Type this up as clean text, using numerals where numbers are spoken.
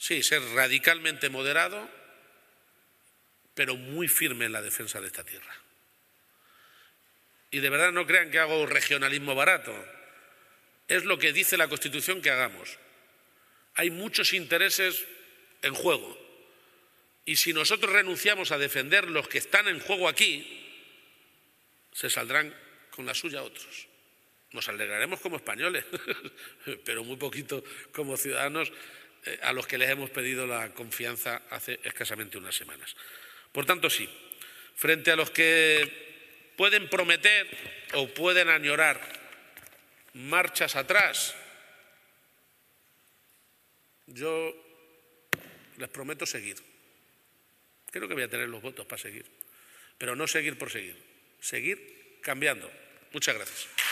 Sí, ser radicalmente moderado, pero muy firme en la defensa de esta tierra. Y de verdad no crean que hago regionalismo barato. Es lo que dice la Constitución que hagamos. Hay muchos intereses en juego. Y si nosotros renunciamos a defender los que están en juego aquí, se saldrán con la suya otros. Nos alegraremos como españoles, pero muy poquito como ciudadanos a los que les hemos pedido la confianza hace escasamente unas semanas. Por tanto, sí, frente a los que pueden prometer o pueden añorar marchas atrás, yo les prometo seguir. Creo que voy a tener los votos para seguir, pero no seguir por seguir, seguir cambiando. Muchas gracias.